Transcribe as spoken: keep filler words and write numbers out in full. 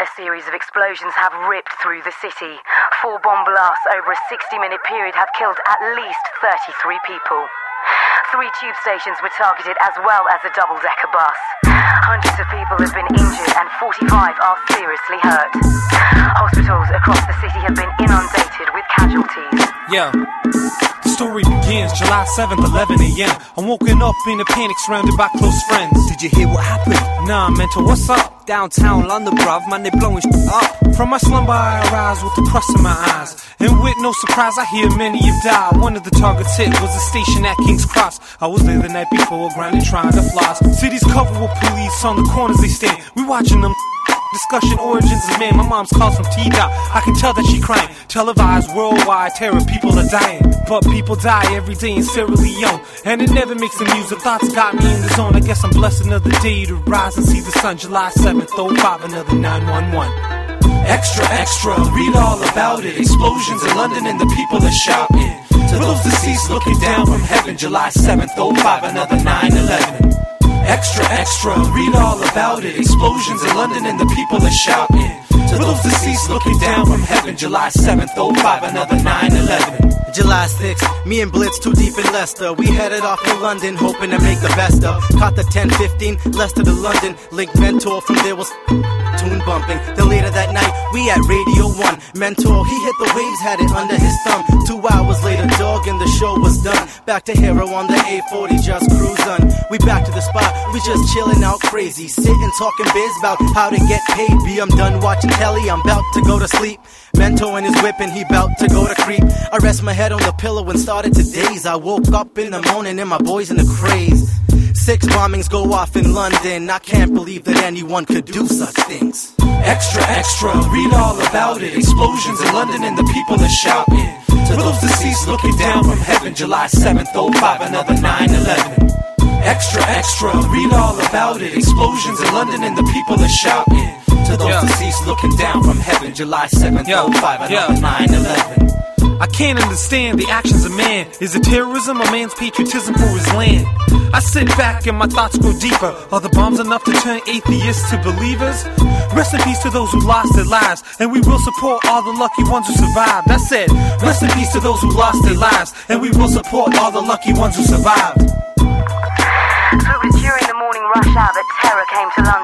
A series of explosions have ripped through the city. Four bomb blasts over a sixty-minute period have killed at least thirty-three people. Three tube stations were targeted as well as a double-decker bus. Hundreds of people have been injured and forty-five are seriously hurt. Hospitals across the city have been inundated with casualties. Yeah. The story begins July seventh, eleven a.m. I'm woken up in a panic surrounded by close friends. Did you hear what happened? Nah, mental, what's up? Downtown London, bruv, man, they blowing shit up. From my slumber I arise with the crust in my eyes, and with no surprise I hear many have died. One of the targets hit was a station at King's Cross. I was there the night before, grinding, trying to floss. Cities covered with police, on the corners they stand. We watching them discussion origins of man. My mom's calls from T-Dot, I can tell that she crying. Televised worldwide terror, people are dying. But people die every day in Sierra Leone, and it never makes the news. The thoughts got me in the zone. I guess I'm blessed another day to rise and see the sun. July seventh, oh five, another nine one one. Extra, extra, read all about it. Explosions in London and the people are shouting. To those deceased looking down from heaven. July seventh, oh five, another nine eleven. Extra, extra, read all about it. Explosions in London and the people are shouting. To those deceased looking down from heaven. July seventh, oh five, another nine eleven. July sixth, me and Blitz too deep in Leicester. We headed off to London, hoping to make the best of. Caught the ten fifteen, Leicester to London. Link Mentor, from there was tune bumping. Then later that night, we at Radio one. Mentor, he hit the waves, had it under his thumb. Two hours later, dog, and the show was done. Back to Hero on the A forty, just cruising. We back to the spot, we just chilling out crazy. Sitting, talking biz about how to get paid. B, I'm done watching telly, I'm about to go to sleep. Mentor and his whip and he bout to go to creep. I rest my head on the pillow and started to daze. I woke up in the morning and my boys in the craze. Six bombings go off in London. I can't believe that anyone could do such things. Extra, extra, read all about it. Explosions in London and the people are shouting. To those deceased looking down from heaven. July seventh, oh five, another nine eleven. Extra, extra, read all about it. Explosions in London and the people are shouting. To those yeah. deceased looking down from heaven. July seventh, oh five, another nine eleven. I can't understand the actions of man. Is it terrorism or man's patriotism for his land? I sit back and my thoughts grow deeper. Are the bombs enough to turn atheists to believers? Rest in peace to those who lost their lives, and we will support all the lucky ones who survived. I said, rest in peace to those who lost their lives, and we will support all the lucky ones who survived. So it was during the morning rush hour that terror came to London.